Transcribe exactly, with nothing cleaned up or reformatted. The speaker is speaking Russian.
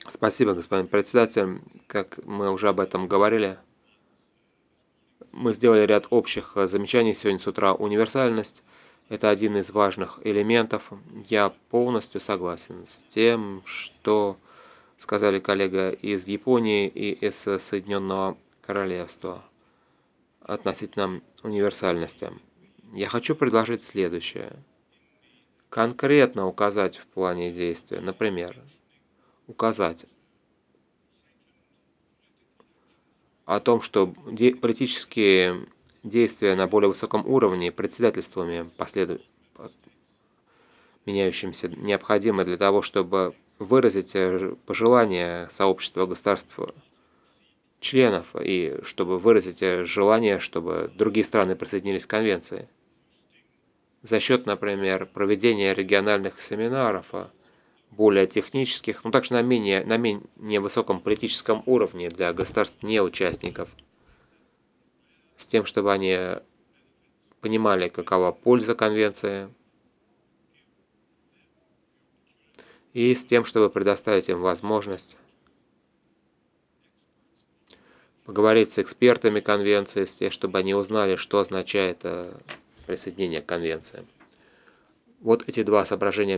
Спасибо, господин председатель. Как мы уже об этом говорили, мы сделали ряд общих э, замечаний сегодня с утра. Универсальность — это один из важных элементов. Я полностью согласен с тем, что сказали коллега из Японии и из Соединенного Королевства относительно универсальности. Я хочу предложить следующее. Конкретно указать в плане действия, например, указать о том, что де- политические действия на более высоком уровне председательствами последу... по- меняющимся необходимы для того, чтобы выразить э, ж- пожелания сообщества государств членов и чтобы выразить э, желание, чтобы другие страны присоединились к конвенции. За счет, например, проведения региональных семинаров, а, более технических, ну также на менее, на менее высоком политическом уровне для государств не-участников, с тем, чтобы они понимали, какова польза конвенции, и с тем, чтобы предоставить им возможность поговорить с экспертами конвенции, с тем, чтобы они узнали, что означает э, присоединение к конвенции. Вот эти два соображения